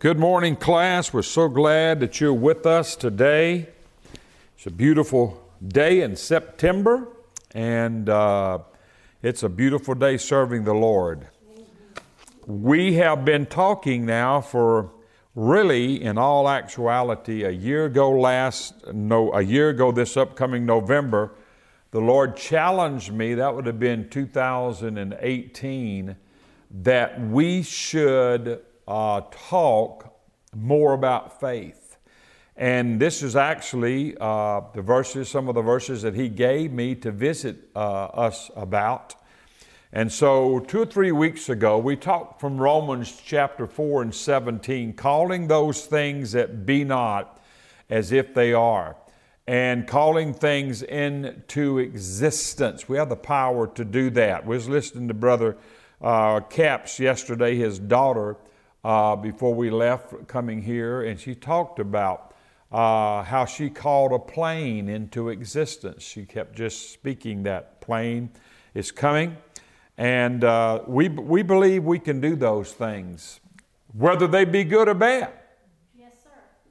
Good morning, class. We're so glad that you're with us today. It's a beautiful day in September, and it's a beautiful day serving the Lord. We have been talking now for really, in all actuality, a year ago this upcoming November, the Lord challenged me, that would have been 2018, that we should talk more about faith. And this is actually some of the verses that he gave me to visit us about. And so 2 or 3 weeks ago, we talked from Romans chapter 4 and 17, calling those things that be not as if they are, and calling things into existence. We have the power to do that. We was listening to Brother Capps yesterday, his daughter, before we left coming here, and she talked about how she called a plane into existence. She kept just speaking that plane is coming, and we believe we can do those things, whether they be good or bad. Yes, sir.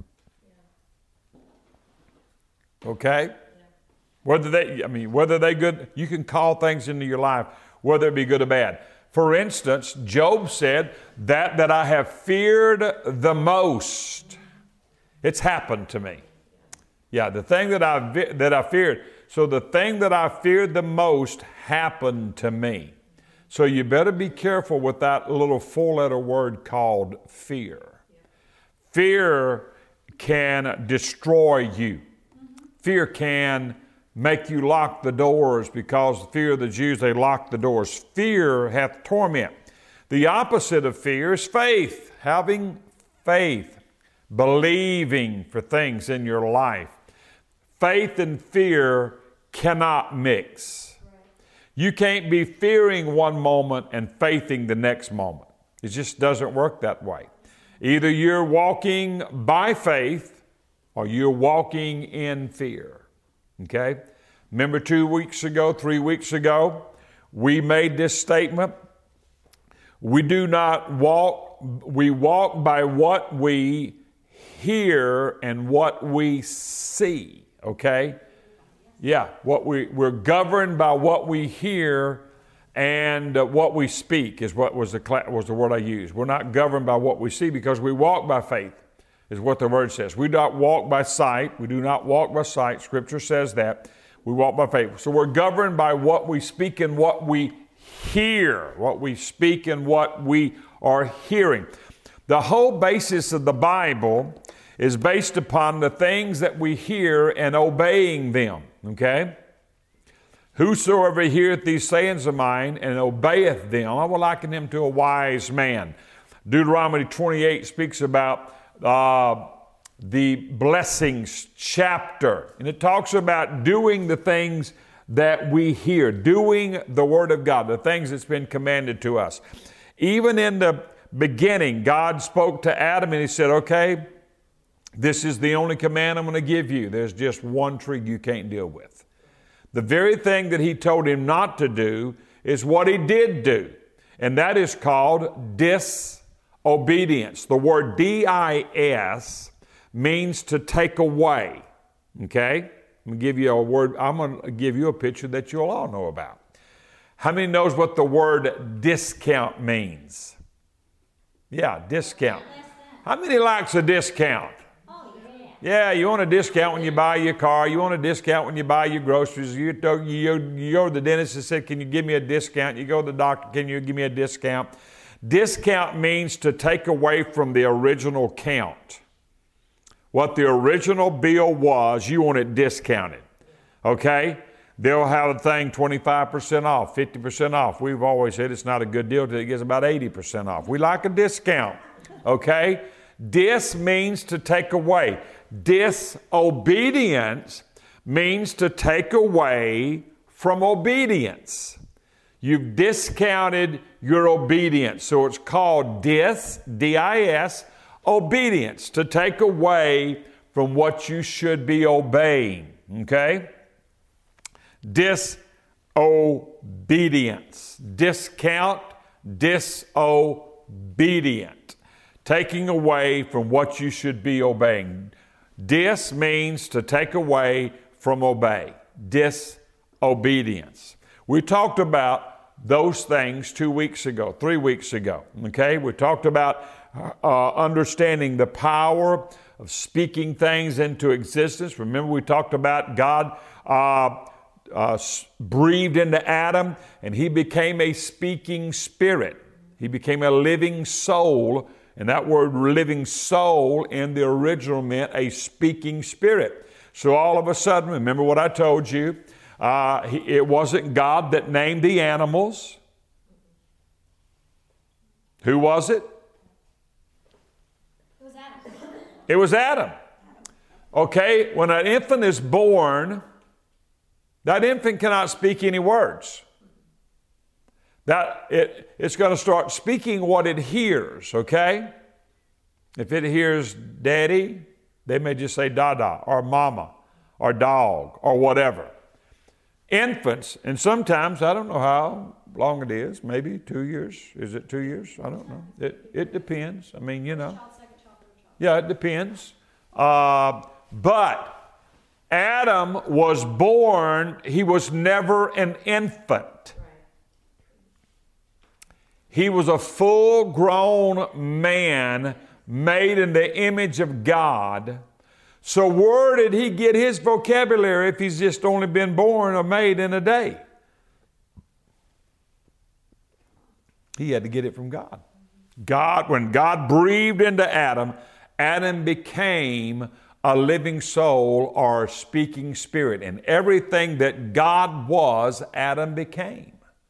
Yeah. Okay? Yeah. Whether they good, you can call things into your life, whether it be good or bad. For instance, Job said, that I have feared the most, it's happened to me. Yeah, the thing that I feared. So the thing that I feared the most happened to me. So you better be careful with that little four-letter word called fear. Fear can destroy you. Fear can make you lock the doors, because the fear of the Jews, they lock the doors. Fear hath torment. The opposite of fear is faith. Having faith, believing for things in your life. Faith and fear cannot mix. You can't be fearing one moment and faithing the next moment. It just doesn't work that way. Either you're walking by faith or you're walking in fear. Okay? Remember 3 weeks ago, we made this statement. We walk by what we hear and what we see. Okay? Yeah, we're governed by what we hear and what we speak was the word I used. We're not governed by what we see, because we walk by faith, is what the word says. We don't walk by sight. We do not walk by sight. Scripture says that. We walk by faith. So we're governed by what we speak and what we hear. What we speak and what we are hearing. The whole basis of the Bible is based upon the things that we hear and obeying them. Okay? Whosoever heareth these sayings of mine and obeyeth them, I will liken him to a wise man. Deuteronomy 28 speaks about the blessings chapter. And it talks about doing the things that we hear, doing the Word of God, the things that's been commanded to us. Even in the beginning, God spoke to Adam and He said, okay, this is the only command I'm going to give you. There's just one tree you can't deal with. The very thing that He told him not to do is what he did do. And that is called disobedience. The word D-I-S means to take away. Okay? I'm going to give you a picture that you'll all know about. How many knows what the word discount means? Yeah, discount. How many likes a discount? Yeah, you want a discount when you buy your car. You want a discount when you buy your groceries. You go to the dentist and say, can you give me a discount? You go to the doctor, can you give me a discount? Discount means to take away from the original count. What the original bill was, you want it discounted. Okay? They'll have a thing 25% off, 50% off. We've always said it's not a good deal until it gets about 80% off. We like a discount. Okay? Dis means to take away. Disobedience means to take away from obedience. You've discounted your obedience. So it's called D-I-S, obedience, to take away from what you should be obeying. Okay? Disobedience. Discount, disobedient. taking away from what you should be obeying. Dis means to take away from obey. Disobedience. We talked about those things 3 weeks ago. Okay, we talked about understanding the power of speaking things into existence. Remember, we talked about God breathed into Adam, and he became a speaking spirit. He became a living soul, and that word living soul in the original meant a speaking spirit. So all of a sudden, remember what I told you, it wasn't God that named the animals. Who was it? It was Adam. It was Adam. Okay, when an infant is born, that infant cannot speak any words. It's going to start speaking what it hears, okay? If it hears daddy, they may just say dada or mama or dog or whatever. Infants, and sometimes, I don't know how long it is, maybe 2 years. Is it 2 years? I don't know. It depends. I mean, you know. Yeah, it depends. But Adam was born, he was never an infant. He was a full-grown man made in the image of God. So where did he get his vocabulary if he's just only been born or made in a day? He had to get it from God. When God breathed into Adam, Adam became a living soul or speaking spirit. And everything that God was, Adam became.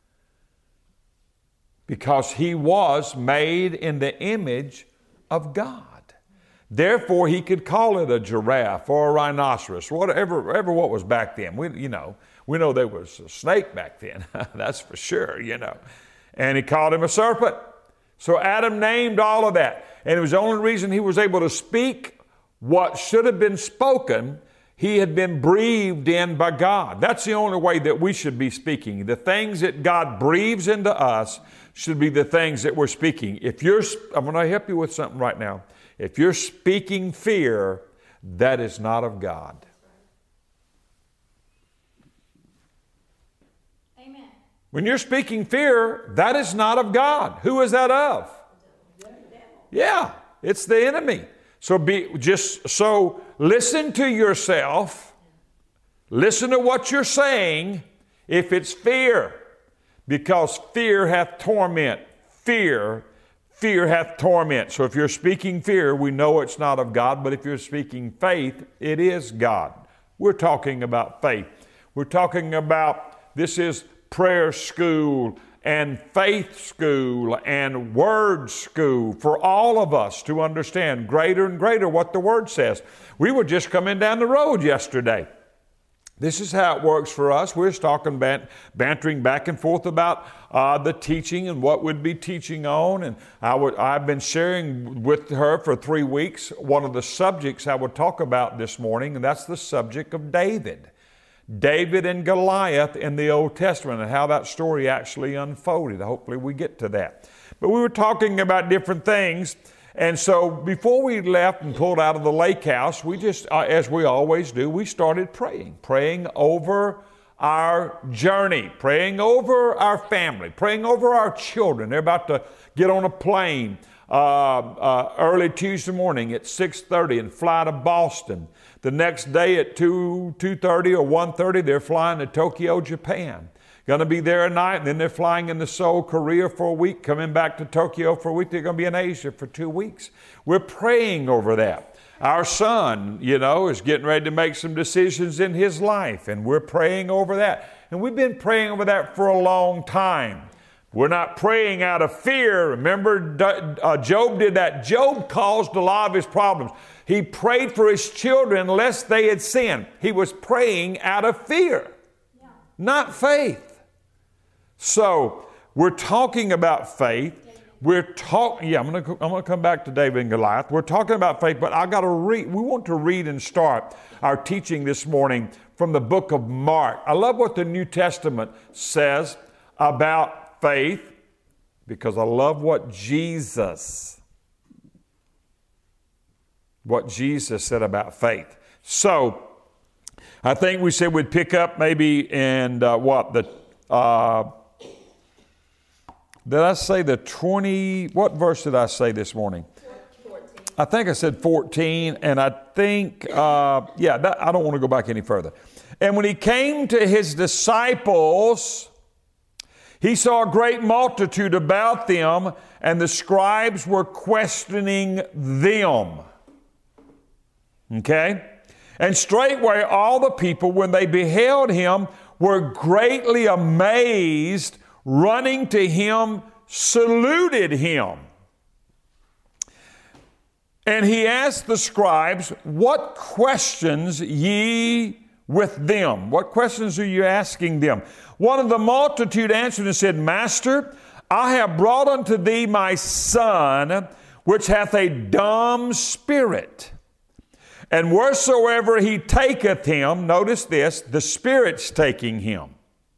Because he was made in the image of God. Therefore, he could call it a giraffe or a rhinoceros, whatever what was back then. We know there was a snake back then. That's for sure, And he called him a serpent. So Adam named all of that. And it was the only reason he was able to speak what should have been spoken. He had been breathed in by God. That's the only way that we should be speaking. The things that God breathes into us should be the things that we're speaking. I'm going to help you with something right now. If you're speaking fear, that is not of God. Amen. When you're speaking fear, that is not of God. Who is that of? Yeah, it's the enemy. So listen to yourself. Listen to what you're saying if it's fear. Because fear hath torment. Fear hath torment. So if you're speaking fear, we know it's not of God. But if you're speaking faith, it is God. We're talking about faith. We're talking about, this is prayer school and faith school and word school for all of us to understand greater and greater what the Word says. We were just coming down the road yesterday. This is how it works for us. We're talking, bantering back and forth about the teaching and what we'd be teaching on. And I've been sharing with her for 3 weeks one of the subjects I would talk about this morning, and that's the subject of David. David and Goliath in the Old Testament and how that story actually unfolded. Hopefully we get to that. But we were talking about different things. And so before we left and pulled out of the lake house, we just, as we always do, we started praying over our journey, praying over our family, praying over our children. They're about to get on a plane early Tuesday morning at 6:30 and fly to Boston. The next day at 2:30 or 1:30, they're flying to Tokyo, Japan. Going to be there a night, and then they're flying into Seoul, Korea for a week, coming back to Tokyo for a week. They're going to be in Asia for 2 weeks. We're praying over that. Our son, is getting ready to make some decisions in his life, and we're praying over that. And we've been praying over that for a long time. We're not praying out of fear. Remember, Job did that. Job caused a lot of his problems. He prayed for his children lest they had sinned. He was praying out of fear, not faith. So we're talking about faith. I'm going to come back to David and Goliath. We're talking about faith, but I got to read. We want to read and start our teaching this morning from the book of Mark. I love what the New Testament says about faith because I love what Jesus what Jesus said about faith. So, I think we said we'd pick up maybe in did I say the 20, what verse did I say this morning? 14. I think I said 14, and I think, I don't want to go back any further. And when he came to his disciples, he saw a great multitude about them, and the scribes were questioning them. Okay? And straightway all the people, when they beheld him, were greatly amazed, running to him, saluted him. And he asked the scribes, what questions ye with them? What questions are you asking them? One of the multitude answered and said, Master, I have brought unto thee my son, which hath a dumb spirit. And wheresoever he taketh him, notice this, the Spirit's taking him.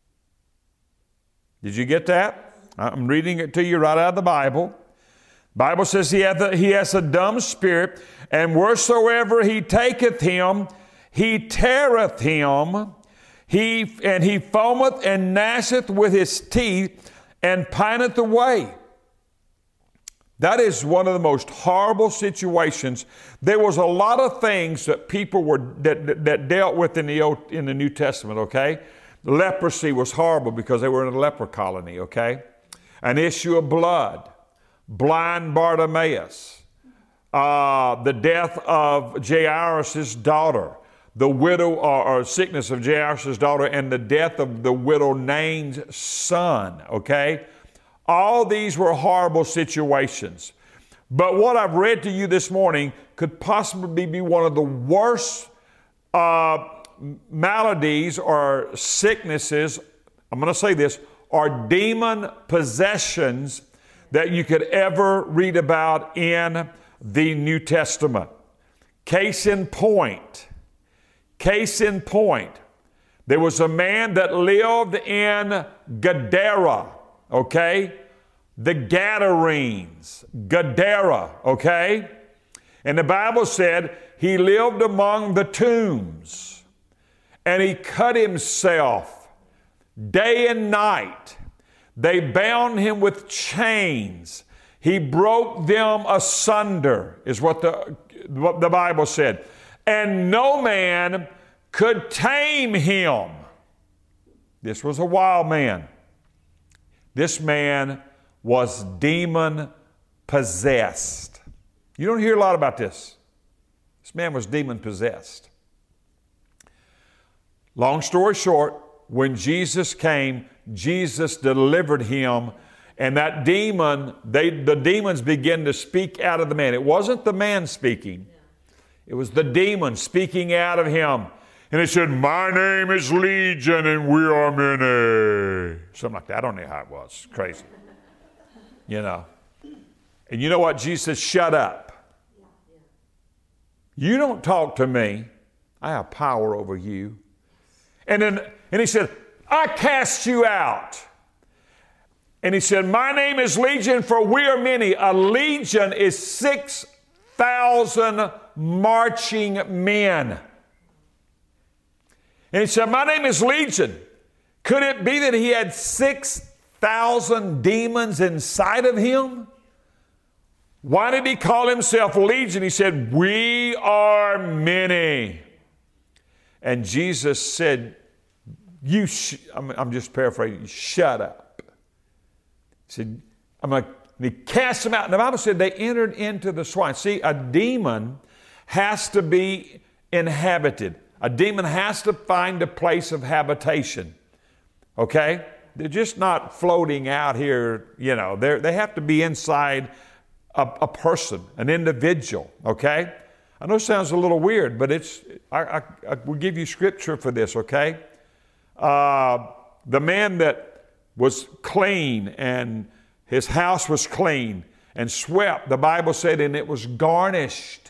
Did you get that? I'm reading it to you right out of the Bible. Bible says he has a dumb spirit, and wheresoever he taketh him, he teareth him. He foameth and gnasheth with his teeth, and pineth away. That is one of the most horrible situations. There was a lot of things that people that dealt with in the New Testament, okay? Leprosy was horrible because they were in a leper colony, okay? An issue of blood, blind Bartimaeus, the death of Jairus' daughter, the widow or sickness of Jairus' daughter, and the death of the widow Nain's son, okay? All these were horrible situations. But what I've read to you this morning could possibly be one of the worst maladies or sicknesses, I'm going to say this, or demon possessions that you could ever read about in the New Testament. Case in point, there was a man that lived in Gadara, okay? The Gadarenes, Gadara, okay? And the Bible said he lived among the tombs, and he cut himself day and night. They bound him with chains. He broke them asunder, is what the Bible said. And no man could tame him. This was a wild man. This man was demon possessed. You don't hear a lot about this. This man was demon possessed. Long story short, when Jesus came, Jesus delivered him, and that demon, the demons began to speak out of the man. It wasn't the man speaking. It was the demon speaking out of him. And it said, my name is Legion and we are many. Something like that. I don't know how it was. Crazy. You know. And you know what? Jesus said, shut up. You don't talk to me. I have power over you. And he said, I cast you out. And he said, my name is Legion, for we are many. A legion is 6,000 marching men. And he said, my name is Legion. Could it be that he had 6,000 demons inside of him? Why did he call himself Legion? He said, we are many. And Jesus said, I'm just paraphrasing, shut up. He said, and he cast them out. And the Bible said they entered into the swine. See, a demon has to be inhabited. A demon has to find a place of habitation. Okay? They're just not floating out here, you know. They have to be inside a person, an individual. Okay? I know it sounds a little weird, but I will give you scripture for this, okay? The man that was clean and his house was clean and swept, the Bible said, and it was garnished.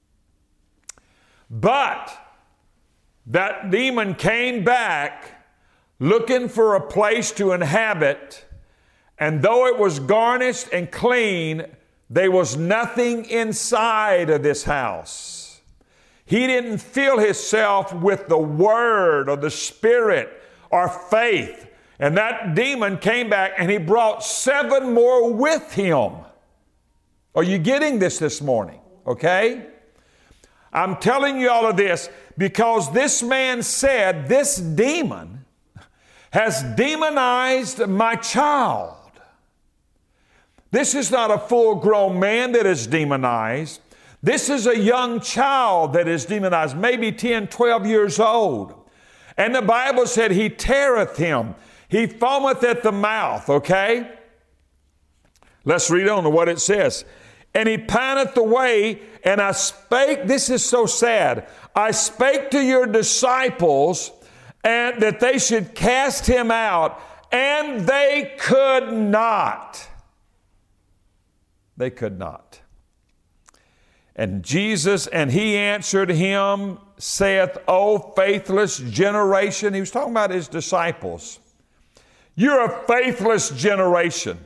But that demon came back looking for a place to inhabit, and though it was garnished and clean, there was nothing inside of this house. He didn't fill himself with the Word or the Spirit or faith. And that demon came back and he brought 7 more with him. Are you getting this morning? Okay? I'm telling you all of this because this man said, this demon has demonized my child. This is not a full-grown man that is demonized. This is a young child that is demonized, maybe 10, 12 years old. And the Bible said he teareth him. He foameth at the mouth, okay? Let's read on to what it says. And he pineth away, and I spake, this is so sad, I spake to your disciples and that they should cast him out, and they could not. They could not. And Jesus, and he answered him, saith, O faithless generation. He was talking about his disciples. You're a faithless generation.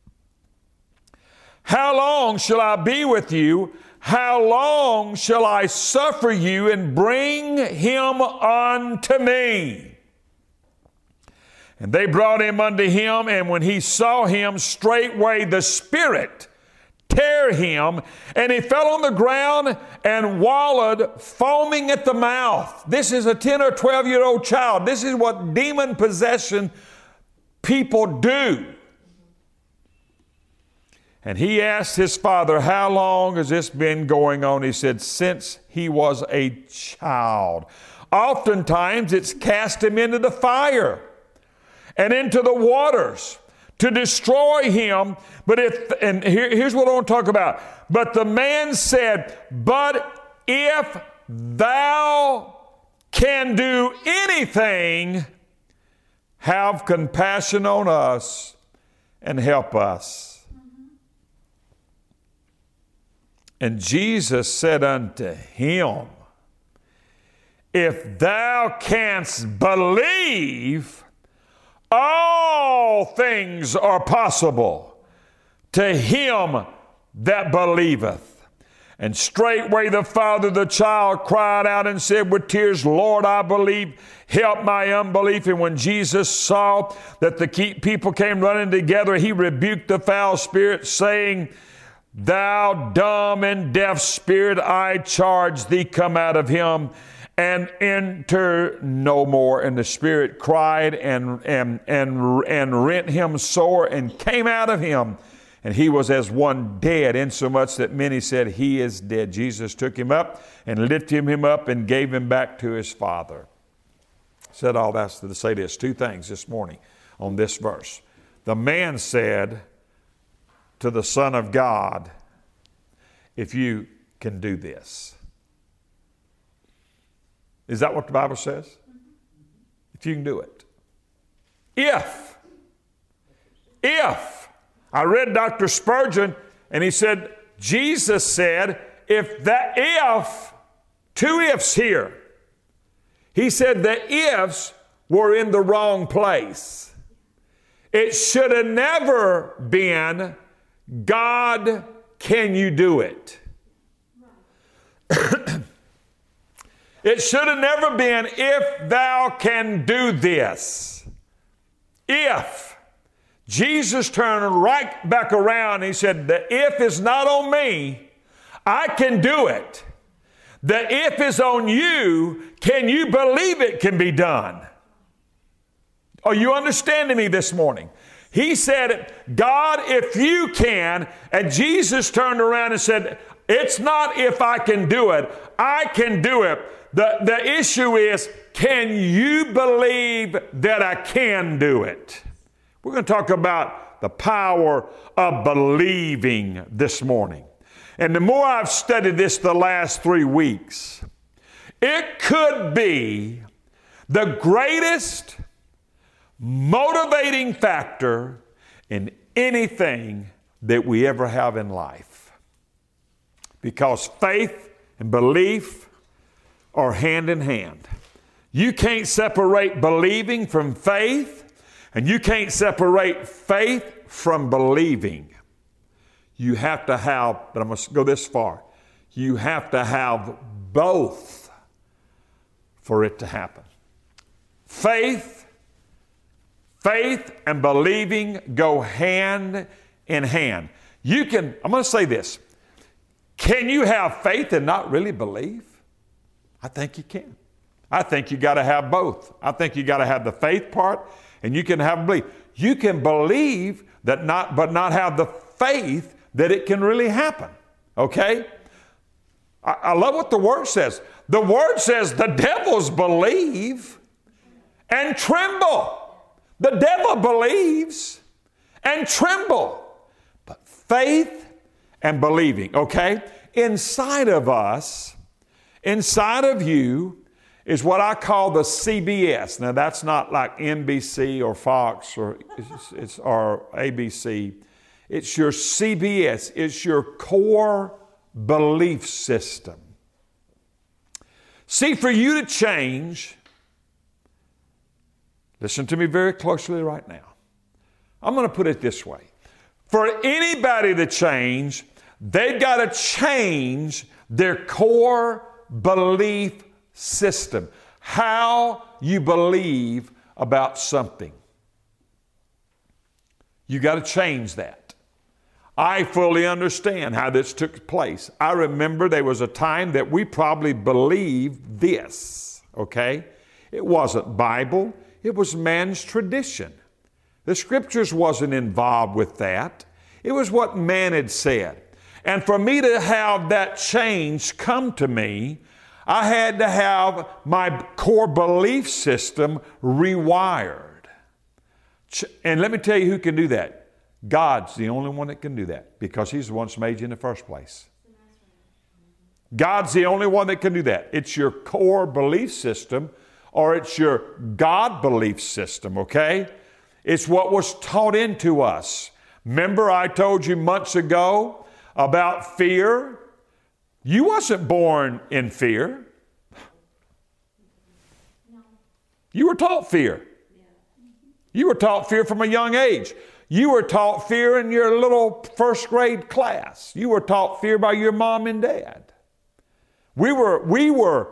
How long shall I be with you? How long shall I suffer you and bring him unto me? And they brought him unto him, and when he saw him, straightway the Spirit tear him, and he fell on the ground and wallowed, foaming at the mouth. This is a 10 or 12-year-old child. This is what demon possession people do. And he asked his father, how long has this been going on? He said, since he was a child. Oftentimes it's cast him into the fire and into the waters to destroy him. But here's what I want to talk about. But the man said, but if thou can do anything, have compassion on us and help us. And Jesus said unto him, if thou canst believe, all things are possible to him that believeth. And straightway the father of the child cried out and said with tears, Lord, I believe, help my unbelief. And when Jesus saw that the people came running together, he rebuked the foul spirit, saying, thou dumb and deaf spirit, I charge thee, come out of him and enter no more. And the spirit cried and rent him sore and came out of him. And he was as one dead, insomuch that many said, he is dead. Jesus took him up and lifted him up and gave him back to his father. Said all that to say this, 2 things this morning on this verse. The man said to the Son of God, if you can do this. Is that what the Bible says? If you can do it. If. I read Dr. Spurgeon, and he said, Jesus said, if, 2 ifs here. He said the ifs were in the wrong place. It should have never been, God, can you do it? It should have never been, if thou can do this. If. Jesus turned right back around and he said, the if is not on me, I can do it. The if is on you, can you believe it can be done? Are you understanding me this morning? He said, God, if you can, and Jesus turned around and said, it's not if I can do it, I can do it. The issue is, can you believe that I can do it? We're going to talk about the power of believing this morning. And the more I've studied this the last 3 weeks, it could be the greatest motivating factor in anything that we ever have in life. Because faith and belief are hand in hand. You can't separate believing from faith, and you can't separate faith from believing. You have to have, but I'm going to go this far. You have to have both for it to happen. Faith and believing go hand in hand. I'm going to say this. Can you have faith and not really believe? I think you can. I think you got to have both. I think you got to have the faith part, and you can have belief. You can believe but not have the faith that it can really happen. Okay? I love what the Word says. The Word says the devils believe and tremble. The devil believes and tremble. But faith and believing, okay? Inside of us, inside of you, is what I call the CBS. Now, that's not like NBC or Fox or ABC. It's your CBS. It's your core belief system. See, for you to change, listen to me very closely right now. I'm going to put it this way. For anybody to change, they've got to change their core belief system. How you believe about something. You got to change that. I fully understand how this took place. I remember there was a time that we probably believed this, okay? It wasn't Bible. It was man's tradition. The Scriptures wasn't involved with that. It was what man had said. And for me to have that change come to me, I had to have my core belief system rewired. And let me tell you who can do that. God's the only one that can do that because He's the one that made you in the first place. God's the only one that can do that. It's your core belief system or it's your God belief system, okay? It's what was taught into us. Remember I told you months ago about fear? You wasn't born in fear. No. You were taught fear. You were taught fear from a young age. You were taught fear in your little first grade class. You were taught fear by your mom and dad. We were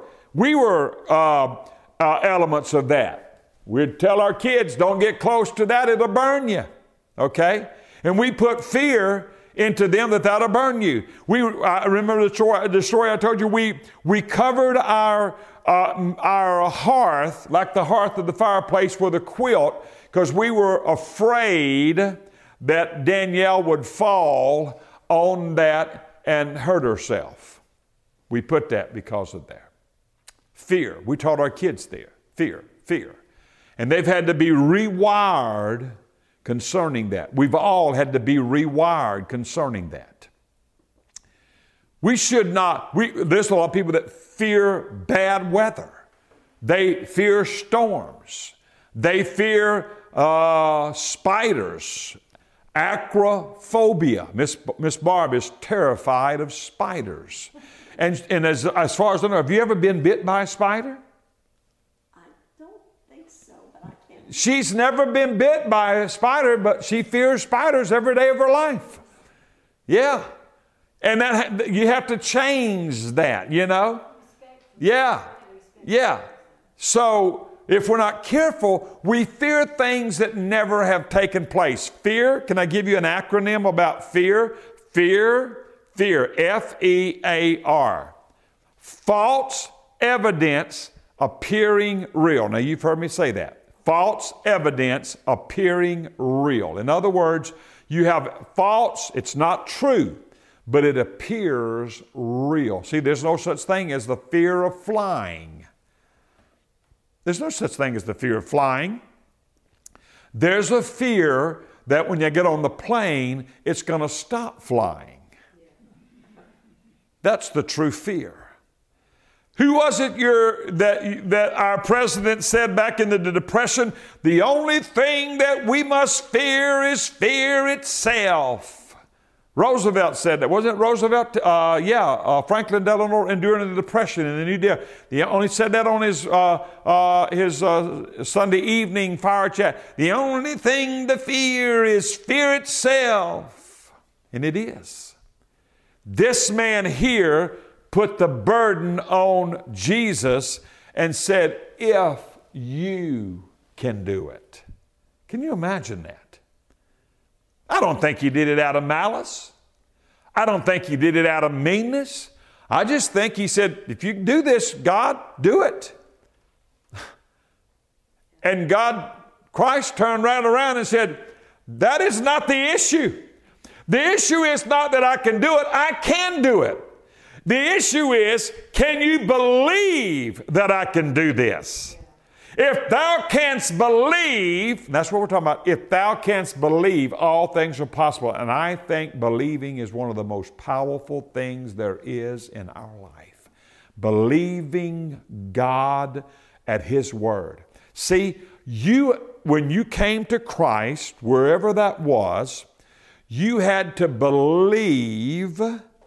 elements of that. We'd tell our kids, don't get close to that, it'll burn you. Okay? And we put fear into them that'll burn you. I remember the story I told you. We covered our hearth, like the hearth of the fireplace, with a quilt because we were afraid that Danielle would fall on that and hurt herself. We put that because of that. Fear. We taught our kids there. Fear. And they've had to be rewired concerning that. We've all had to be rewired concerning that. We should not, there's a lot of people that fear bad weather. They fear storms. They fear spiders. Acrophobia. Miss Barb is terrified of spiders. And as far as I know, have you ever been bit by a spider? I don't think so, but I can't. She's never been bit by a spider, but she fears spiders every day of her life. Yeah. And that you have to change that, you know? Yeah. So if we're not careful, we fear things that never have taken place. Fear, can I give you an acronym about fear? Fear, F-E-A-R. False evidence appearing real. Now you've heard me say that. False evidence appearing real. In other words, you have false, it's not true, but it appears real. See, there's no such thing as the fear of flying. There's no such thing as the fear of flying. There's a fear that when you get on the plane, it's going to stop flying. That's the true fear. Who was it that our president said back in the Depression? The only thing that we must fear is fear itself. Roosevelt said that. Wasn't it Roosevelt? Franklin Delano enduring the Depression in the New Deal. He only said that on his Sunday evening fire chat. The only thing to fear is fear itself. And it is. This man here put the burden on Jesus and said, if you can do it. Can you imagine that? I don't think he did it out of malice. I don't think he did it out of meanness. I just think he said, if you can do this, God, do it. And Christ turned right around and said, that is not the issue. The issue is not that I can do it. I can do it. The issue is, can you believe that I can do this? If thou canst believe, that's what we're talking about. If thou canst believe, all things are possible. And I think believing is one of the most powerful things there is in our life. Believing God at His Word. See, when you came to Christ, wherever that was, you had to believe.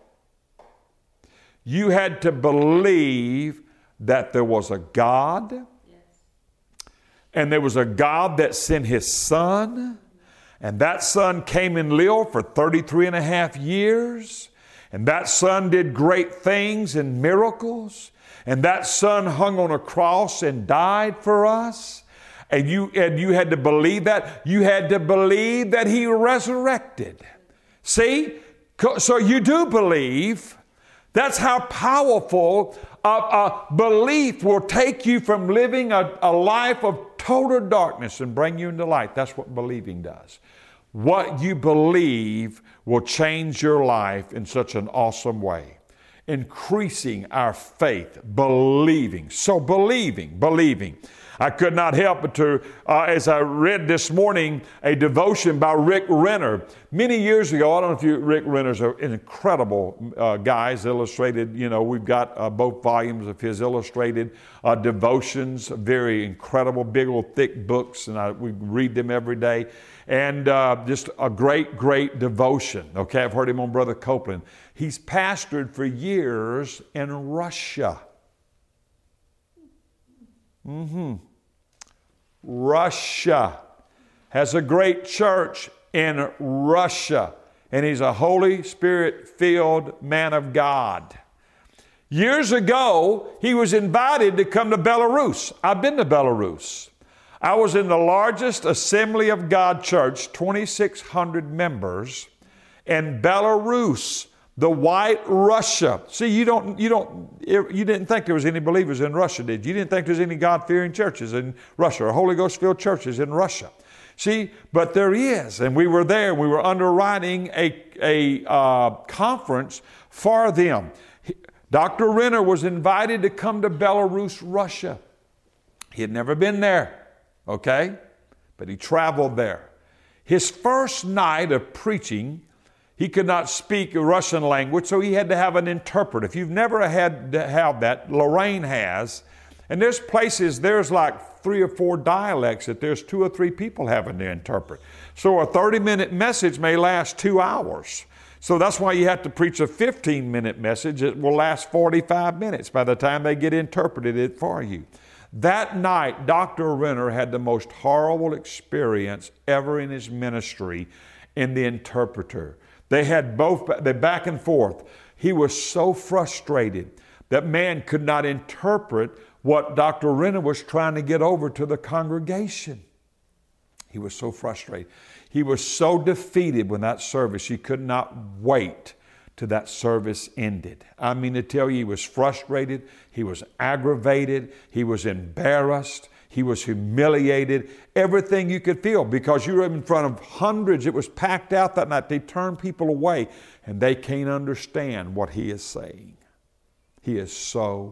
You had to believe that there was a God. And there was a God that sent His Son. And that Son came and lived for 33 and a half years. And that Son did great things and miracles. And that Son hung on a cross and died for us. And you had to believe that. You had to believe that He resurrected. See? So you do believe. That's how powerful a belief will take you from living a life of total darkness and bring you into light. That's what believing does. What you believe will change your life in such an awesome way. Increasing our faith, believing. So believing. I could not help but to, as I read this morning, a devotion by Rick Renner. Many years ago, I don't know if you, Rick Renner's an incredible guy. He's illustrated, we've got both volumes of his illustrated devotions, very incredible, big old thick books, and we read them every day. And just a great, great devotion. Okay, I've heard him on Brother Copeland. He's pastored for years in Russia. Russia has a great church in Russia, and he's a Holy Spirit-filled man of God. Years ago, he was invited to come to Belarus. I've been to Belarus. I was in the largest Assembly of God church, 2,600 members, in Belarus, the White Russia. See, you didn't think there was any believers in Russia, did you? You didn't think there was any God-fearing churches in Russia or Holy Ghost-filled churches in Russia. See, but there is, and we were there. We were underwriting a conference for them. Dr. Renner was invited to come to Belarus, Russia. He had never been there, okay? But he traveled there. His first night of preaching, he could not speak a Russian language, so he had to have an interpreter. If you've never had to have that, Lorraine has. And there's like 3 or 4 dialects that there's 2 or 3 people having to interpret. So a 30-minute message may last 2 hours. So that's why you have to preach a 15-minute message. It will last 45 minutes by the time they get interpreted it for you. That night, Dr. Renner had the most horrible experience ever in his ministry in the interpreter. They had the back and forth. He was so frustrated that man could not interpret what Dr. Renner was trying to get over to the congregation. He was so frustrated. He was so defeated when that service, he could not wait till that service ended. I mean to tell you, he was frustrated. He was aggravated. He was embarrassed. He was humiliated, everything you could feel, because you were in front of hundreds. It was packed out that night. They turned people away, and they can't understand what he is saying. He is so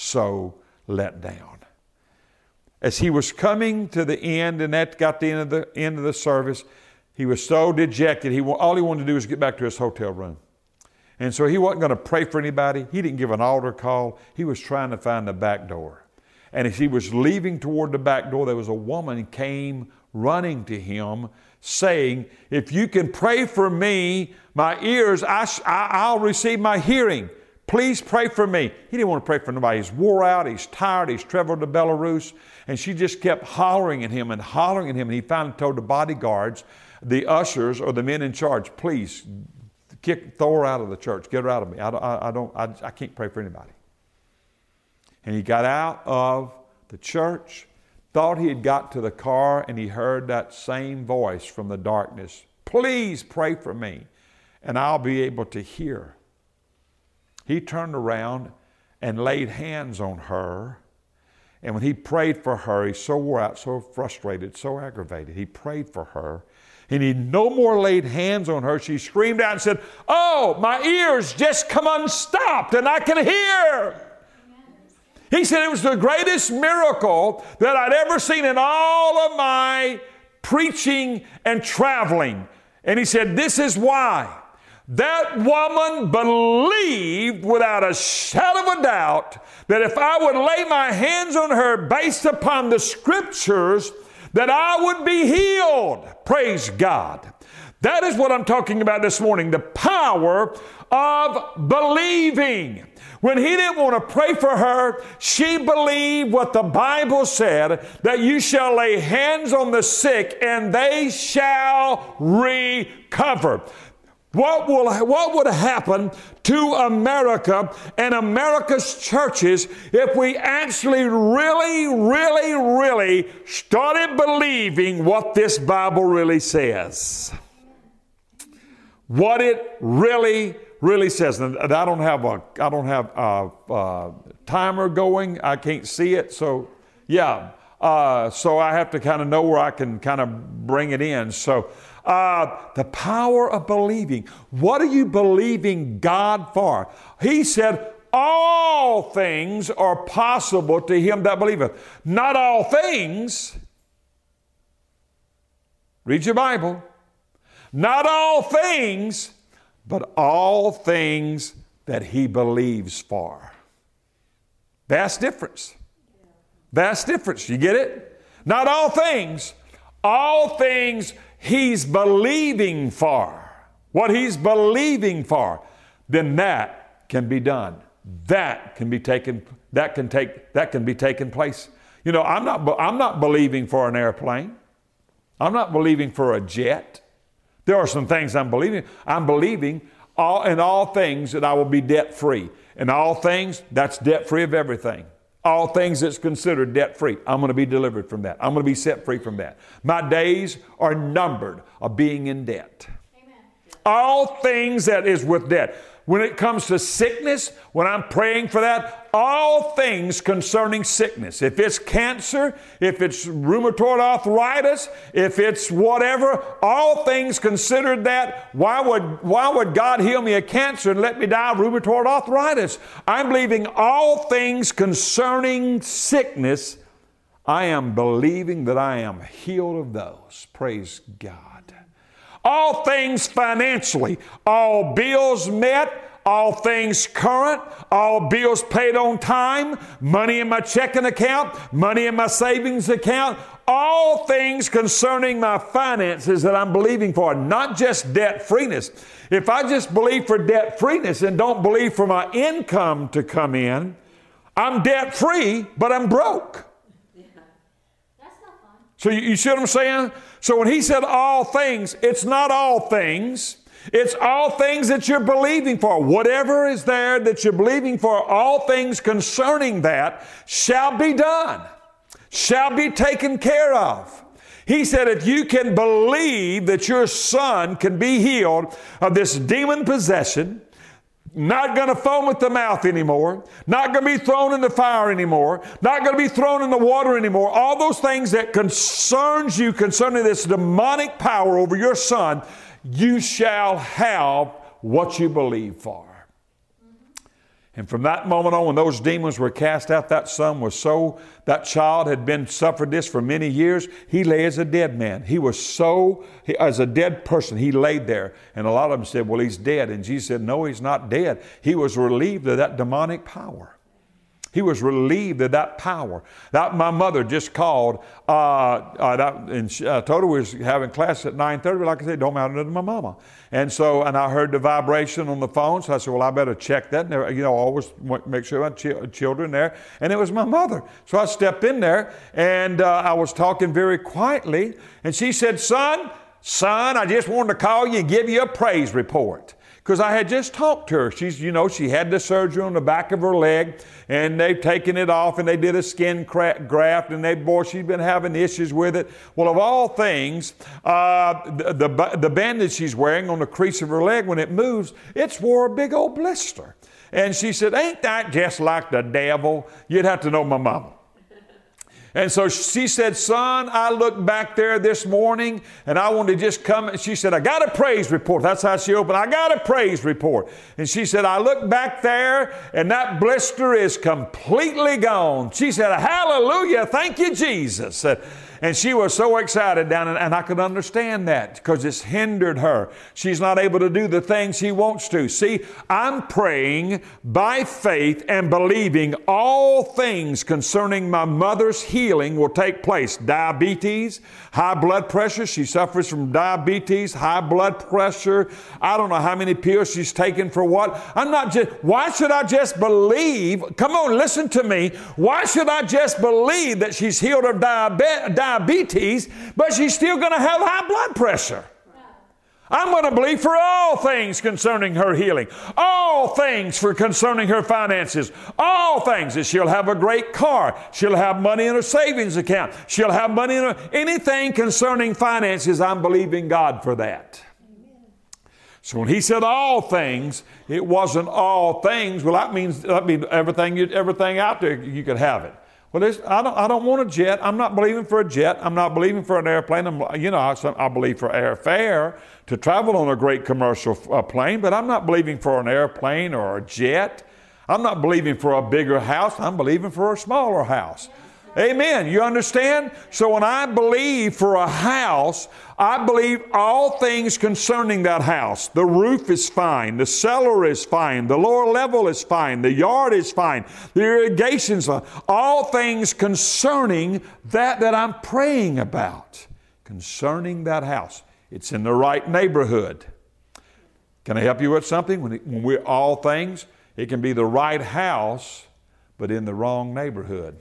let down. As he was coming to the end, and that got the end of the service, he was so dejected. All he wanted to do was get back to his hotel room. And so he wasn't going to pray for anybody. He didn't give an altar call. He was trying to find the back door. And as he was leaving toward the back door, there was a woman who came running to him saying, if you can pray for me, my ears, I'll receive my hearing. Please pray for me. He didn't want to pray for nobody. He's wore out. He's tired. He's traveled to Belarus. And she just kept hollering at him. And he finally told the bodyguards, the ushers or the men in charge, please throw her out of the church. Get her out of me. I can't pray for anybody. And he got out of the church, thought he had got to the car, and he heard that same voice from the darkness. Please pray for me, and I'll be able to hear. He turned around and laid hands on her. And when he prayed for her, he so wore out, so frustrated, so aggravated. He prayed for her. And he no more laid hands on her. She screamed out and said, oh, my ears just come unstopped and I can hear. He said it was the greatest miracle that I'd ever seen in all of my preaching and traveling. And he said, this is why. That woman believed without a shadow of a doubt that if I would lay my hands on her based upon the scriptures, that I would be healed. Praise God. That is what I'm talking about this morning, the power of believing. When he didn't want to pray for her, she believed what the Bible said, that you shall lay hands on the sick and they shall recover. What would happen to America and America's churches if we actually really started believing what this Bible really says? What it really says. And I don't have a timer going. I can't see it. So yeah. So I have to kind of know where I can kind of bring it in. So the power of believing. What are you believing God for? He said, all things are possible to him that believeth. Not all things. Read your Bible. Not all things, but all things that he believes for. Vast difference. Vast difference. You get it? Not all things he's believing for. What he's believing for, then that can be done. That can be taken place. You know, I'm not believing for an airplane. I'm not believing for a jet. There are some things I'm believing. I'm believing in all things that I will be debt free. In all things, that's debt free of everything. All things that's considered debt free. I'm going to be delivered from that. I'm going to be set free from that. My days are numbered of being in debt. Amen. All things that is with debt. When it comes to sickness, when I'm praying for that, all things concerning sickness. If it's cancer, if it's rheumatoid arthritis, if it's whatever, all things considered that, why would God heal me of cancer and let me die of rheumatoid arthritis? I'm believing all things concerning sickness. I am believing that I am healed of those. Praise God. All things financially, all bills met, all things current, all bills paid on time, money in my checking account, money in my savings account, all things concerning my finances that I'm believing for, not just debt freeness. If I just believe for debt freeness and don't believe for my income to come in, I'm debt free, but I'm broke. So you see what I'm saying? So when he said all things, it's not all things. It's all things that you're believing for. Whatever is there that you're believing for, all things concerning that shall be done, shall be taken care of. He said if you can believe that your son can be healed of this demon possession, not going to foam at the mouth anymore, not going to be thrown in the fire anymore, not going to be thrown in the water anymore. All those things that concerns you concerning this demonic power over your son, you shall have what you believe for. And from that moment on, when those demons were cast out, that child had been suffered this for many years. He lay as a dead man. As a dead person, he laid there. And a lot of them said, well, he's dead. And Jesus said, no, he's not dead. He was relieved of that demonic power. He was relieved of that power. My mother just called, and I told her we was having class at 9:30, but like I said, don't matter to my mama. And I heard the vibration on the phone, so I said, well, I better check that. And, always make sure my children there. And it was my mother. So I stepped in there, and I was talking very quietly, and she said, son, I just wanted to call you and give you a praise report. because I had just talked to her. She's, she had the surgery on the back of her leg, and they've taken it off, and they did a skin graft, and she's been having issues with it. Well, of all things, the bandage she's wearing on the crease of her leg, when it moves, it's wore a big old blister. And she said, ain't that just like the devil? You'd have to know my mama. And so she said, son, I looked back there this morning and I wanted to just come. And she said, I got a praise report. That's how she opened. I got a praise report. And she said, I looked back there and that blister is completely gone. She said, hallelujah. Thank you, Jesus. And she was so excited down, and I could understand that because it's hindered her. She's not able to do the things she wants to. See, I'm praying by faith and believing all things concerning my mother's healing will take place. Diabetes, high blood pressure. She suffers from diabetes, high blood pressure. I don't know how many pills she's taken for what. Why should I just believe? Come on, listen to me. Why should I just believe that she's healed of diabetes, but she's still going to have high blood pressure? I'm going to believe for all things concerning her healing, all things concerning her finances, all things that she'll have a great car, she'll have money in her savings account, she'll have money in anything concerning finances. I'm believing God for that. So when he said all things, it wasn't all things. Well, that means everything out there, you could have it. Well, I don't want a jet. I'm not believing for a jet. I'm not believing for an airplane. I believe for airfare to travel on a great commercial plane, but I'm not believing for an airplane or a jet. I'm not believing for a bigger house. I'm believing for a smaller house. Amen. You understand? So when I believe for a house, I believe all things concerning that house. The roof is fine. The cellar is fine. The lower level is fine. The yard is fine. The irrigation's fine. All things concerning that I'm praying about. Concerning that house. It's in the right neighborhood. Can I help you with something? When we're all things, it can be the right house, but in the wrong neighborhood.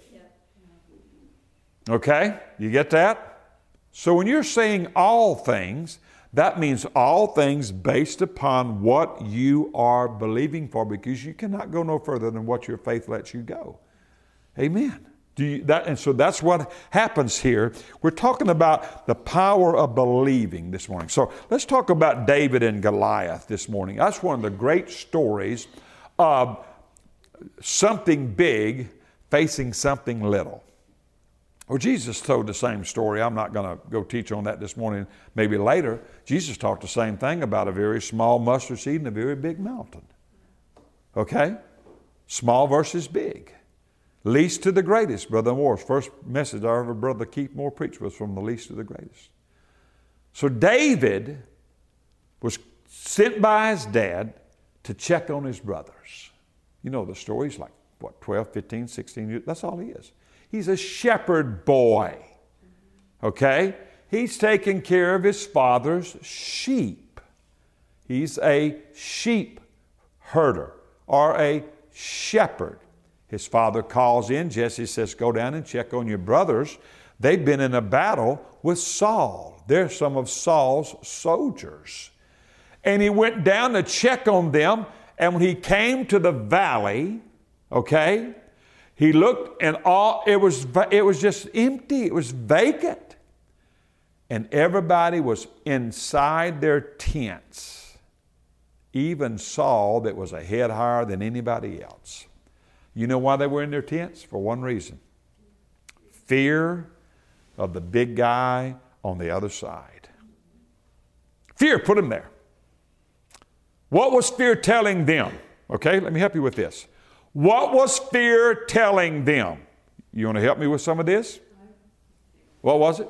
Okay? You get that? So when you're saying all things, that means all things based upon what you are believing for, because you cannot go no further than what your faith lets you go. Amen. And so that's what happens here. We're talking about the power of believing this morning. So let's talk about David and Goliath this morning. That's one of the great stories of something big facing something little. Well, Jesus told the same story. I'm not going to go teach on that this morning, maybe later. Jesus talked the same thing about a very small mustard seed and a very big mountain. Okay? Small versus big. Least to the greatest, Brother Moore's first message I ever Brother Keith Moore preached was from the least to the greatest. So David was sent by his dad to check on his brothers. You know the story. He's like, 12, 15, 16 years. That's all he is. He's a shepherd boy. Okay? He's taking care of his father's sheep. He's a sheep herder or a shepherd. His father calls in. Jesse says, go down and check on your brothers. They've been in a battle with Saul. They're some of Saul's soldiers. And he went down to check on them. And when he came to the valley, okay, he looked and it was just empty. It was vacant. And everybody was inside their tents. Even Saul, that was a head higher than anybody else. You know why they were in their tents? For one reason. Fear of the big guy on the other side. Fear put him there. What was fear telling them? Okay, let me help you with this. What was fear telling them? You want to help me with some of this? What was it?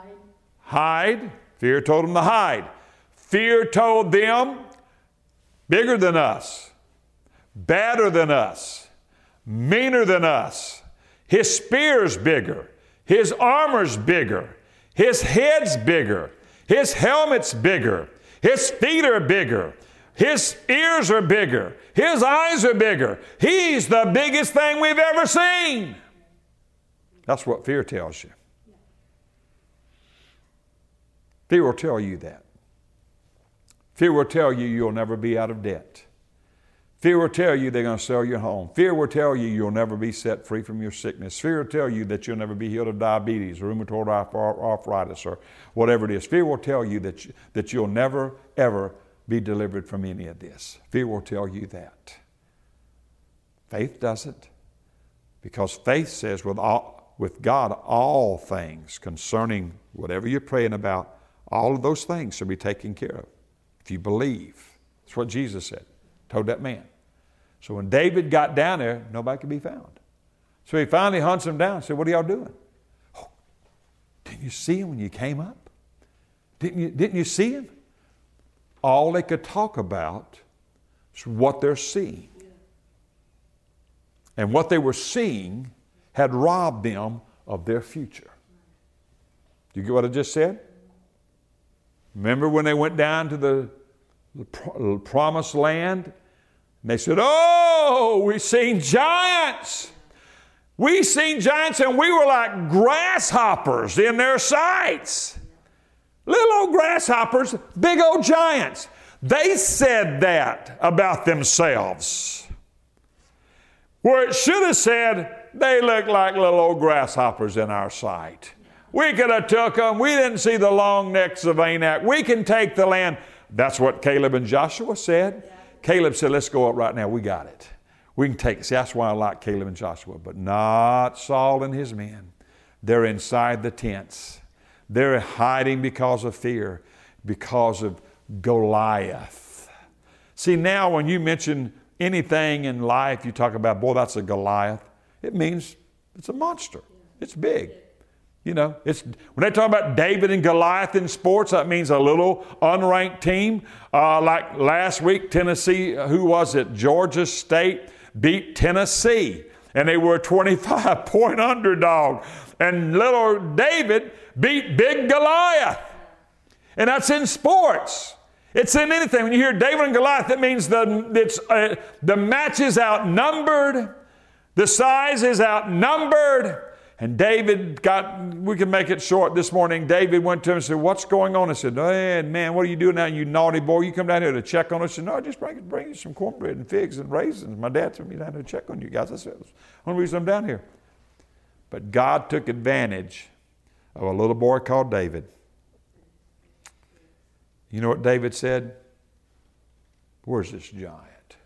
Hide. Fear told them to hide. Fear told them, bigger than us, badder than us, meaner than us. His spear's bigger. His armor's bigger. His head's bigger. His helmet's bigger. His feet are bigger. His ears are bigger. His eyes are bigger. He's the biggest thing we've ever seen. That's what fear tells you. Fear will tell you that. Fear will tell you you'll never be out of debt. Fear will tell you they're going to sell your home. Fear will tell you you'll never be set free from your sickness. Fear will tell you that you'll never be healed of diabetes, rheumatoid arthritis, or whatever it is. Fear will tell you that you'll never, ever be delivered from any of this. Fear will tell you that. Faith doesn't. Because faith says with God, all things concerning whatever you're praying about, all of those things shall be taken care of. If you believe. That's what Jesus said. Told that man. So when David got down there, nobody could be found. So he finally hunts him down and said, what are y'all doing? Oh, didn't you see him when you came up? Didn't you see him? All they could talk about is what they're seeing. And what they were seeing had robbed them of their future. Do you get what I just said? Remember when they went down to the promised land? And they said, oh, we've seen giants. We seen giants and we were like grasshoppers in their sights. Little old grasshoppers, big old giants. They said that about themselves. Where it should have said, they look like little old grasshoppers in our sight. We could have took them. We didn't see the long necks of Anak. We can take the land. That's what Caleb and Joshua said. Caleb said, let's go up right now. We got it. We can take it. See, that's why I like Caleb and Joshua. But not Saul and his men. They're inside the tents. They're hiding because of fear, because of Goliath. See, now when you mention anything in life, you talk about, boy, that's a Goliath. It means it's a monster. It's big. You know, when they talk about David and Goliath in sports, that means a little unranked team. Like last week, Tennessee, who was it? Georgia State beat Tennessee. And they were a 25-point underdog. And little David beat big Goliath. And that's in sports. It's in anything. When you hear David and Goliath, that means the match is outnumbered. The size is outnumbered. And David we can make it short this morning. David went to him and said, what's going on? I said, hey, man, what are you doing now, you naughty boy? You come down here to check on us? I said, no, just bring you some cornbread and figs and raisins. My dad told me down here to check on you guys. I said, that's the only reason I'm down here. But God took advantage of a little boy called David. You know what David said? Where's this giant?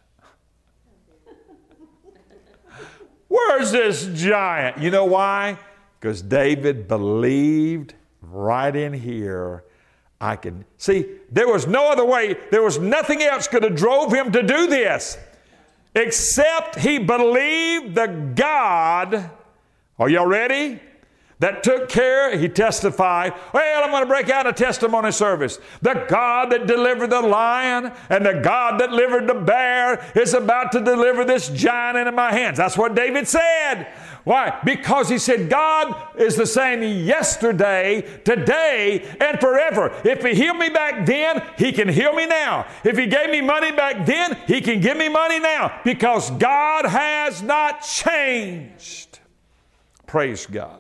Where's this giant? You know why? Because David believed right in here, I can. See, there was no other way. There was nothing else could have drove him to do this. Except he believed the God, are y'all ready? That took care, he testified, well, I'm going to break out a testimony service. The God that delivered the lion and the God that delivered the bear is about to deliver this giant into my hands. That's what David said. Why? Because he said, God is the same yesterday, today, and forever. If he healed me back then, he can heal me now. If he gave me money back then, he can give me money now. Because God has not changed. Praise God.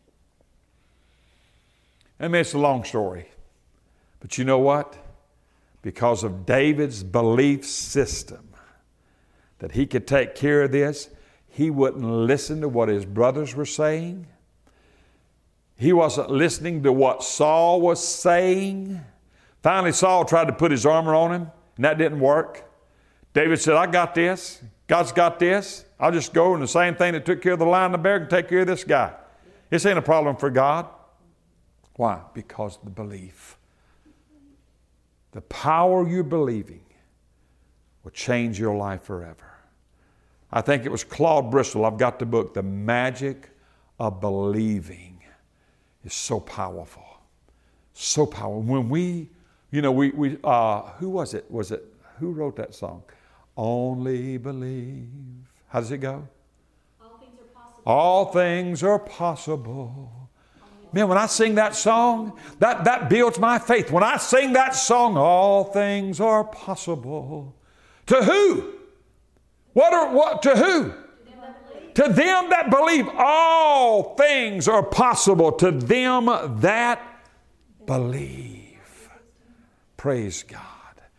I mean, it's a long story. But you know what? Because of David's belief system that he could take care of this, he wouldn't listen to what his brothers were saying. He wasn't listening to what Saul was saying. Finally, Saul tried to put his armor on him, and that didn't work. David said, I got this. God's got this. I'll just go, and the same thing that took care of the lion and the bear can take care of this guy. This ain't a problem for God. Why? Because of the belief. The power you're believing will change your life forever. I think it was Claude Bristol. I've got the book, The Magic of Believing. Is so powerful. So powerful. When we who was it? Who wrote that song? Only believe. How does it go? All things are possible. All things are possible. Man, when I sing that song, that builds my faith. When I sing that song, all things are possible. To who? To who? To them that believe. All things are possible to them that believe. Praise God.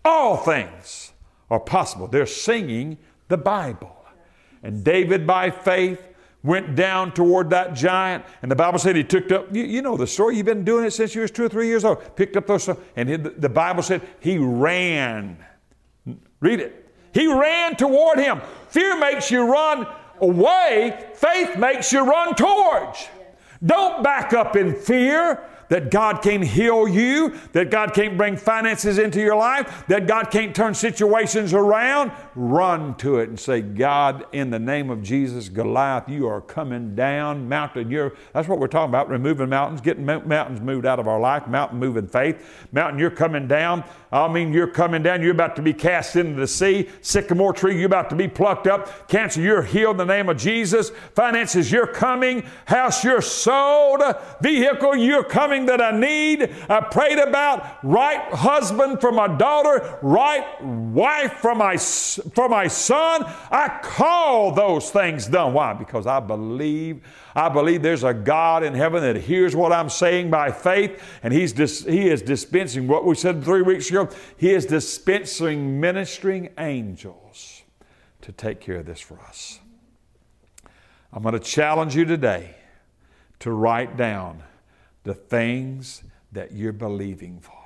All things are possible. They're singing the Bible. And David, by faith, went down toward that giant. And the Bible said he took up, you know the story. You've been doing it since you was 2 or 3 years old. Picked up those, and the Bible said he ran. Read it. He ran toward him. Fear makes you run away. Faith makes you run towards. Don't back up in fear that God can't heal you, that God can't bring finances into your life, that God can't turn situations around. Run to it and say, God, in the name of Jesus, Goliath, you are coming down. Mountain, that's what we're talking about, removing mountains, getting mountains moved out of our life, mountain moving faith. Mountain, you're coming down. I mean, you're coming down. You're about to be cast into the sea. Sycamore tree, you're about to be plucked up. Cancer, you're healed in the name of Jesus. Finances, you're coming. House, you're sold. Vehicle, you're coming that I need. I prayed about right husband for my daughter, right wife for my son. I call those things done. Why? Because I believe there's a God in heaven that hears what I'm saying by faith, and He is dispensing what we said 3 weeks ago. He is dispensing ministering angels to take care of this for us. I'm going to challenge you today to write down the things that you're believing for.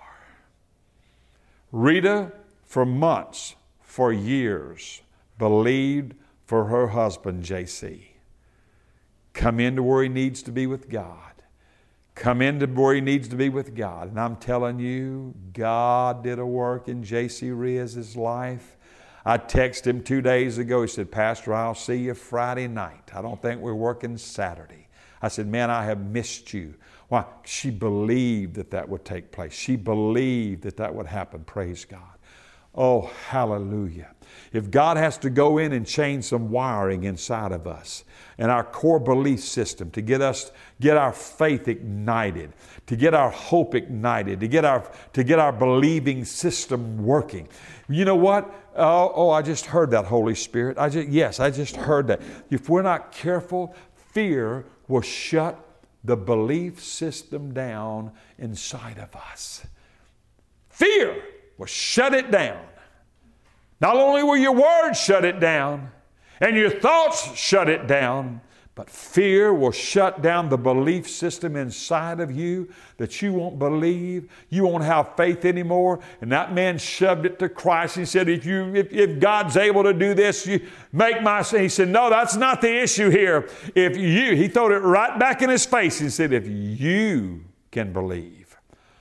Rita, for months, for years, believed for her husband, J.C. Come into where he needs to be with God. Come into where he needs to be with God. And I'm telling you, God did a work in J.C. Riaz's life. I texted him 2 days ago. He said, Pastor, I'll see you Friday night. I don't think we're working Saturday. I said, man, I have missed you. Why? She believed that would take place. She believed that would happen. Praise God. Oh, hallelujah. If God has to go in and change some wiring inside of us and our core belief system to get our faith ignited, to get our hope ignited, to get our believing system working. You know what? I just heard that, Holy Spirit. I just heard that. If we're not careful, fear will shut the belief system down inside of us. Fear will shut it down. Not only will your words shut it down and your thoughts shut it down, but fear will shut down the belief system inside of you that you won't believe, you won't have faith anymore. And that man shoved it to Christ. He said, if God's able to do this, you make my sin. He said, no, that's not the issue here. He threw it right back in his face. He said, if you can believe,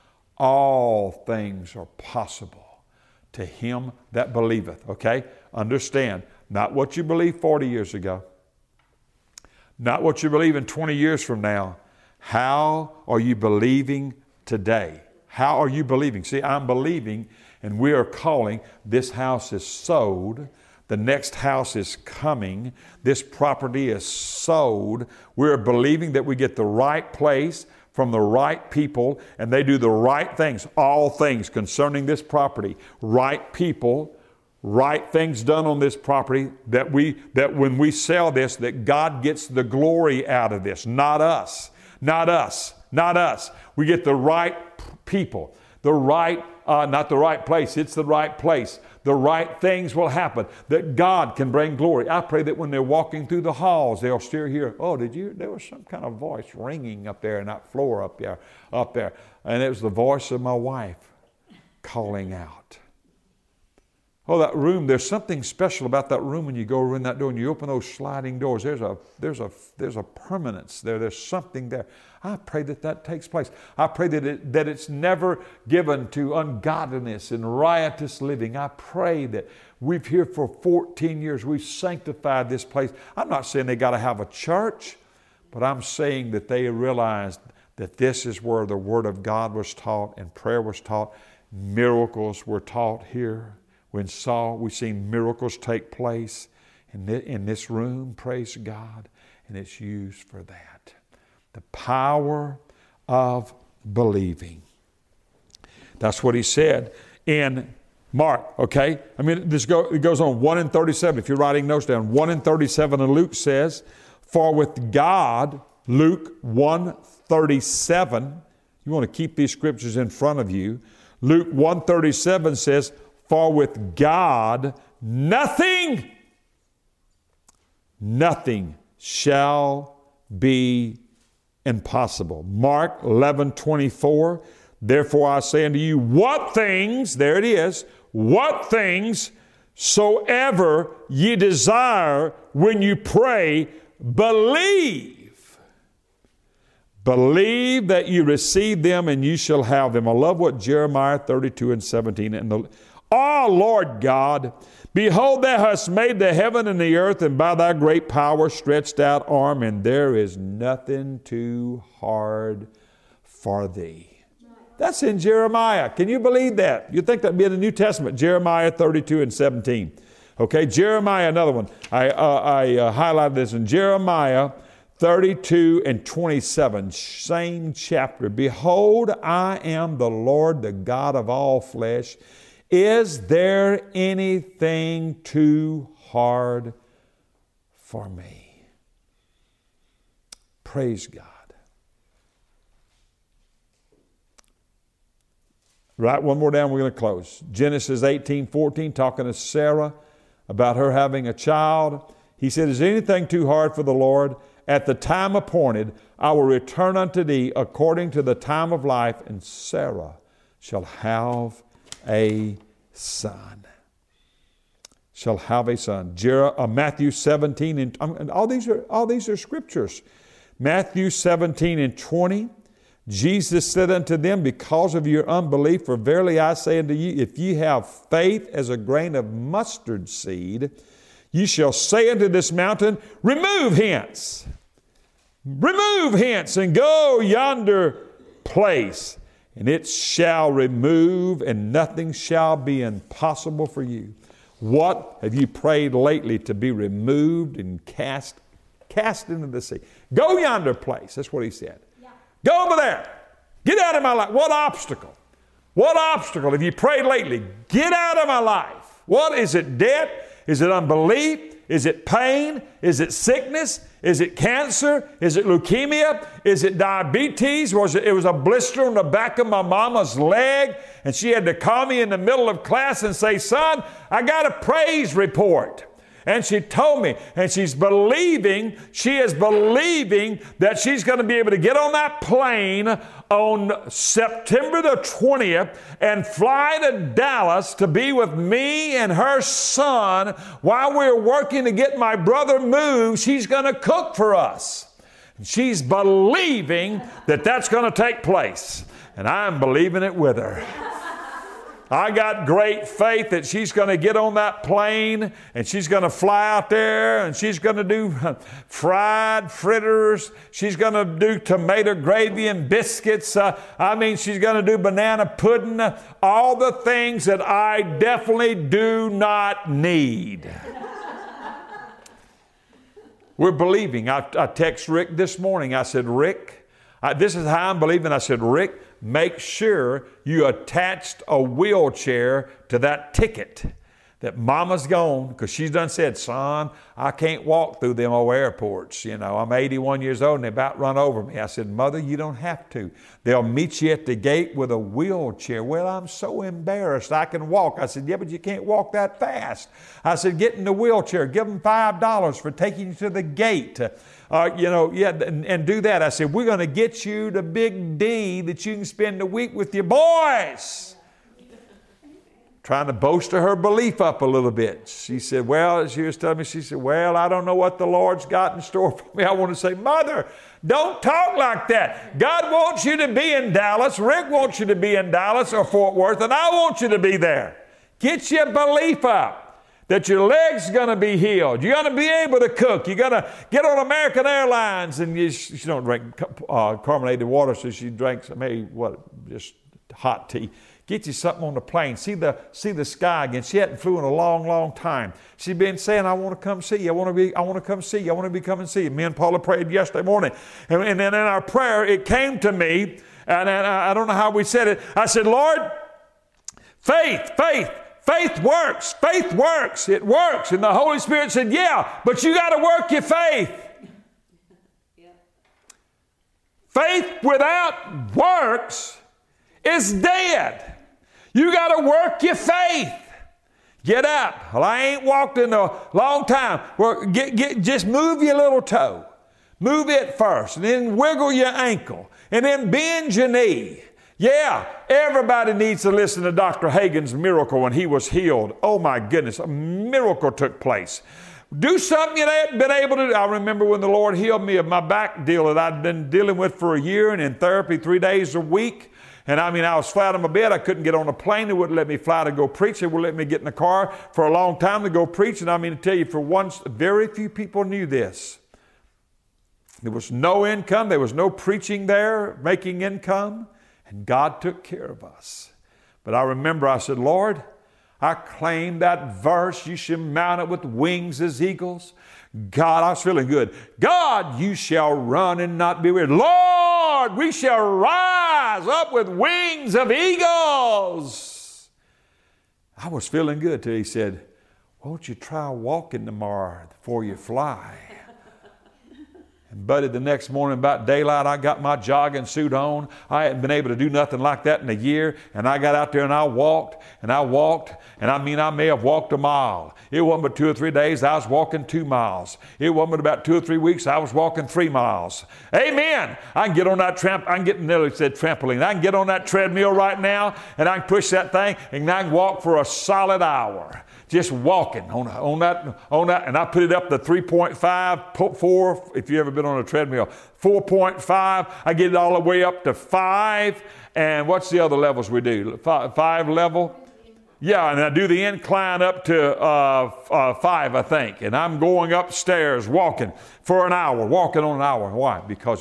all things are possible to him that believeth. Okay? Understand, not what you believed 40 years ago. Not what you believe in 20 years from now. How are you believing today? How are you believing? See, I'm believing, and we are calling, this house is sold. The next house is coming. This property is sold. We're believing that we get the right place from the right people, and they do the right things, all things concerning this property. Right people, right things done on this property, that when we sell this, that God gets the glory out of this, not us. We get the right people, not the right place, it's the right place. The right things will happen, that God can bring glory. I pray that when they're walking through the halls, they'll still hear, there was some kind of voice ringing up there in that floor up there. And it was the voice of my wife calling out. Oh, that room, there's something special about that room when you go in that door and you open those sliding doors. There's a permanence there. There's something there. I pray that takes place. I pray that it's never given to ungodliness and riotous living. I pray that we've here for 14 years. We've sanctified this place. I'm not saying they got to have a church, but I'm saying that they realized that this is where the Word of God was taught and prayer was taught. Miracles were taught here. We've seen miracles take place in this room, praise God, and it's used for that. The power of believing. That's what he said in Mark, okay? I mean, it goes on, 1 and 37. If you're writing notes down, 1 and 37, and Luke says, for with God, Luke 1:37, you want to keep these scriptures in front of you. Luke 1:37 says, For with God nothing shall be impossible. Mark 11:24. Therefore I say unto you, what things, there it is, what things soever ye desire when you pray, believe. Believe that you receive them and you shall have them. I love what Jeremiah 32:17. Lord God, behold, thou hast made the heaven and the earth, and by thy great power stretched out arm, and there is nothing too hard for thee. That's in Jeremiah. Can you believe that? You'd think that'd be in the New Testament, Jeremiah 32:17. Okay, Jeremiah, another one. I highlighted this in Jeremiah 32:27, same chapter. Behold, I am the Lord, the God of all flesh. Is there anything too hard for me? Praise God. Right, one more down, we're going to close. Genesis 18:14, talking to Sarah about her having a child. He said, is anything too hard for the Lord? At the time appointed, I will return unto thee according to the time of life, and Sarah shall have a son. Shall have a son. Matthew 17, and all these are scriptures. Matthew 17:20. Jesus said unto them, because of your unbelief, for verily I say unto you, if ye have faith as a grain of mustard seed, ye shall say unto this mountain, remove hence, and go yonder place, and it shall remove, and nothing shall be impossible for you. What have you prayed lately to be removed and cast into the sea? Go yonder place. That's what he said. Go over there. Get out of my life. What obstacle? What obstacle have you prayed lately? Get out of my life. What is it? Debt? Is it unbelief? Is it pain? Is it sickness? Is it cancer? Is it leukemia? Is it diabetes? It was a blister on the back of my mama's leg, and she had to call me in the middle of class and say, son, I got a praise report. And she told me, and she is believing that she's going to be able to get on that plane on September the 20th and fly to Dallas to be with me and her son while we're working to get my brother moved. She's going to cook for us. And she's believing that that's going to take place. And I'm believing it with her. I got great faith that she's going to get on that plane and she's going to fly out there and she's going to do fried fritters. She's going to do tomato gravy and biscuits. She's going to do banana pudding. All the things that I definitely do not need. We're believing. I text Rick this morning. I said, Rick, this is how I'm believing. I said, Rick, make sure you attached a wheelchair to that ticket that mama's gone, because she's done said, son, I can't walk through them old airports. You know, I'm 81 years old and they about run over me. I said, mother, you don't have to. They'll meet you at the gate with a wheelchair. Well, I'm so embarrassed. I can walk. I said, yeah, but you can't walk that fast. I said, get in the wheelchair. Give them $5 for taking you to the gate. And do that. I said, we're going to get you the big D that you can spend the week with your boys. Trying to bolster her belief up a little bit. She said, she was telling me, I don't know what the Lord's got in store for me. I want to say, Mother, don't talk like that. God wants you to be in Dallas. Rick wants you to be in Dallas or Fort Worth, and I want you to be there. Get your belief up that your leg's going to be healed. You're going to be able to cook. You're going to get on American Airlines, and she don't drink carbonated water, so she drinks just hot tea. Get you something on the plane. See the sky again. She hadn't flew in a long, long time. She'd been saying, I want to come see you. I want to come see you. I want to be coming see you. Me and Paula prayed yesterday morning. And then in our prayer, it came to me, and I don't know how we said it. I said, Lord, faith works. Faith works. It works. And the Holy Spirit said, yeah, but you got to work your faith. Yeah. Faith without works is dead. You got to work your faith. Get up. Well, I ain't walked in a long time. Well, just move your little toe. Move it first, and then wiggle your ankle, and then bend your knee. Yeah, everybody needs to listen to Dr. Hagin's miracle when he was healed. Oh my goodness, a miracle took place. Do something you hadn't been able to do. I remember when the Lord healed me of my back deal that I'd been dealing with for a year and in therapy 3 days a week. And I was flat on my bed. I couldn't get on a plane. They wouldn't let me fly to go preach. They wouldn't let me get in the car for a long time to go preach. And to tell you, for once, very few people knew this. There was no income. There was no preaching there, making income. And God took care of us. But I remember I said, Lord, I claim that verse, you shall mount up with wings as eagles. God, I was feeling good. God, you shall run and not be weary. Lord, we shall rise up with wings of eagles. I was feeling good till he said, won't you try walking tomorrow before you fly? And buddy, the next morning about daylight, I got my jogging suit on. I hadn't been able to do nothing like that in a year. And I got out there and I walked. And I may have walked a mile. It wasn't but 2 or 3 days, I was walking 2 miles. It wasn't but about 2 or 3 weeks, I was walking 3 miles. Amen. I can get on that trampoline. I can get on that treadmill right now and I can push that thing and I can walk for a solid hour. Just walking on that, and I put it up to 3.5, 4, if you've ever been on a treadmill, 4.5. I get it all the way up to 5. And what's the other levels we do? 5 level? Yeah, and I do the incline up to 5, I think. And I'm going upstairs walking for an hour, walking on an hour. Why? Because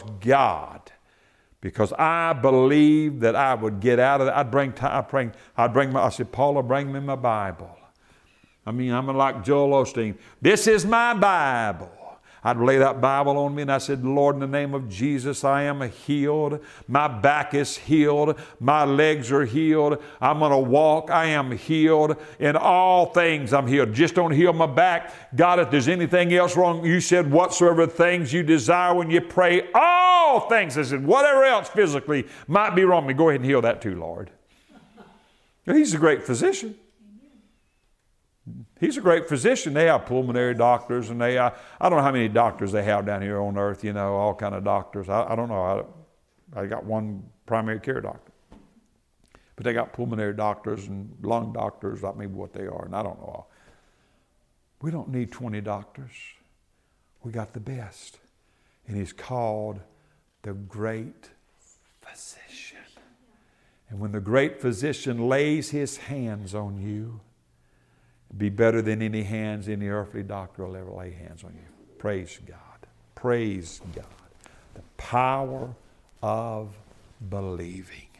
I believed that I would get out of that. I said, Paula, bring me my Bible. I'm like Joel Osteen. This is my Bible. I'd lay that Bible on me and I said, Lord, in the name of Jesus, I am healed. My back is healed. My legs are healed. I'm going to walk. I am healed. In all things, I'm healed. Just don't heal my back. God, if there's anything else wrong, you said, whatsoever things you desire when you pray, all things. I said, whatever else physically might be wrong with me, go ahead and heal that too, Lord. He's a great physician. He's a great physician. They have pulmonary doctors, and I don't know how many doctors they have down here on earth, all kind of doctors. I don't know. I got one primary care doctor. But they got pulmonary doctors and lung doctors, maybe what they are, and I don't know. We don't need 20 doctors. We got the best. And he's called the great physician. And when the great physician lays his hands on you, be better than any hands any earthly doctor will ever lay hands on you. Praise God. Praise God. The power of believing.